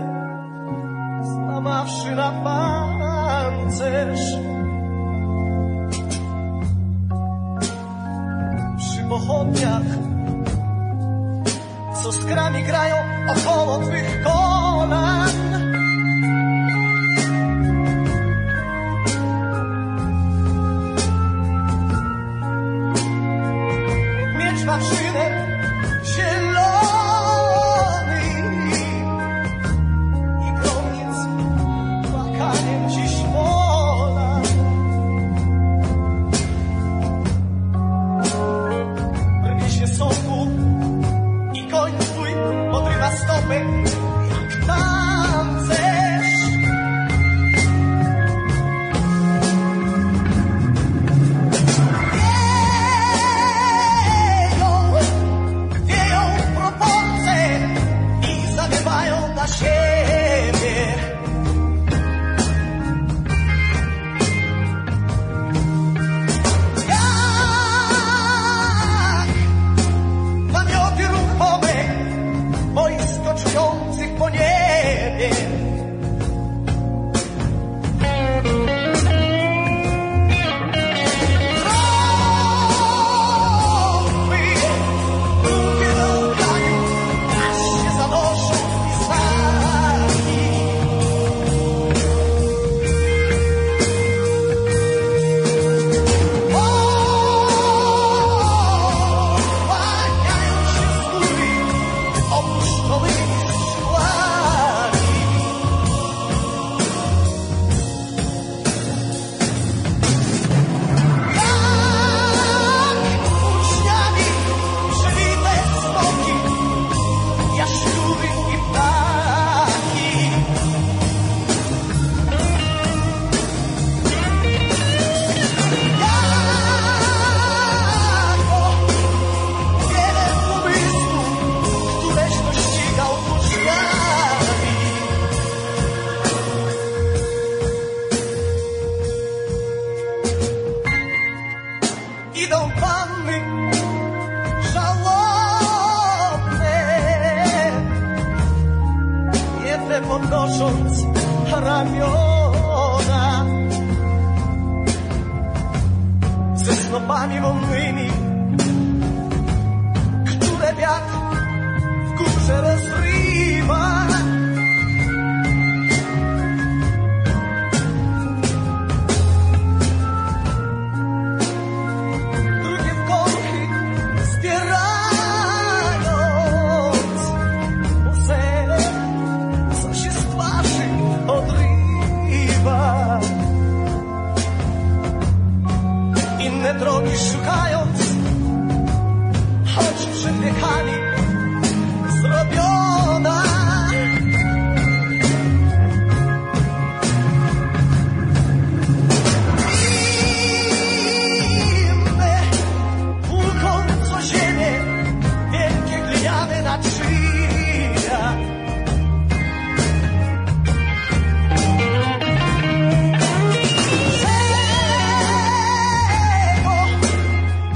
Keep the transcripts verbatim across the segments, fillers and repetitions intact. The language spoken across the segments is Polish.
złamawszy na pancerz. Przy pochodniach, co skrami grają około twych kolan. Miecz wawrzynem zielony i gromnic płakaniem dziś pola. Rwie się soku i koń twój podrywa stopy jak tancerz. Wieją proporcje i zawiewają na siebie. Jak namioty ruchome wojsko czujących po niebie. Trąby długie wąchają, aż się zanoszą w pistaki. Kłaniają się z góry opuszczonymi skrzydłami. Jak uczniami przywite smoki, jaszczury i ptaki. Jako wiele umysłów, któreś dościgał uczniami. Idą panny żałobne, jedne podnosząc ramiona, ze snopami wonnymi, które wiatr w górze rozrywa. Drugie w kąchy zbierając łzę, co się z twarzy odrywa. Inne drogi szukając, choć przed wiekami zrobiona. Inne tłuką co ziemię, wielkie gliniane naczynia. Czego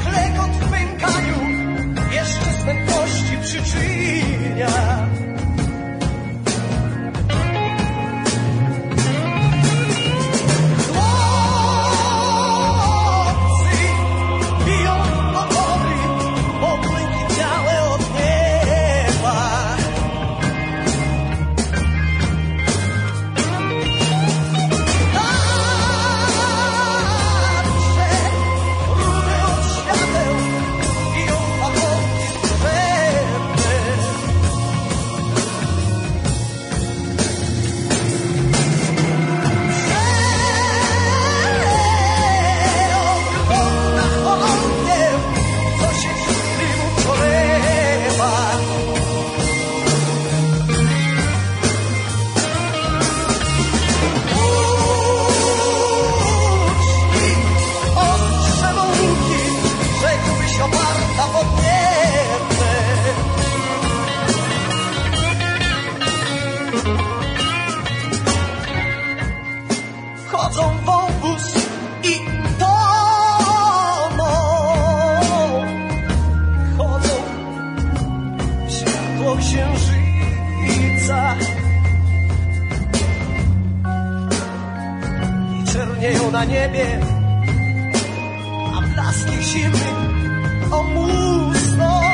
na niebie, a blaski zimy omusną.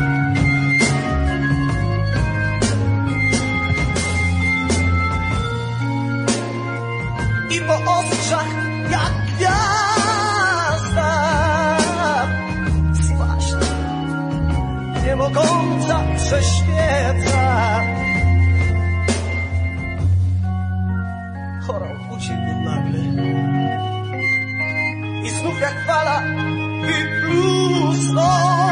I po ostrzach jak gwiazda zwaśna, nie mogąca prześwieca. Chorał uciekł nagle i znów jak fala wyplusnął.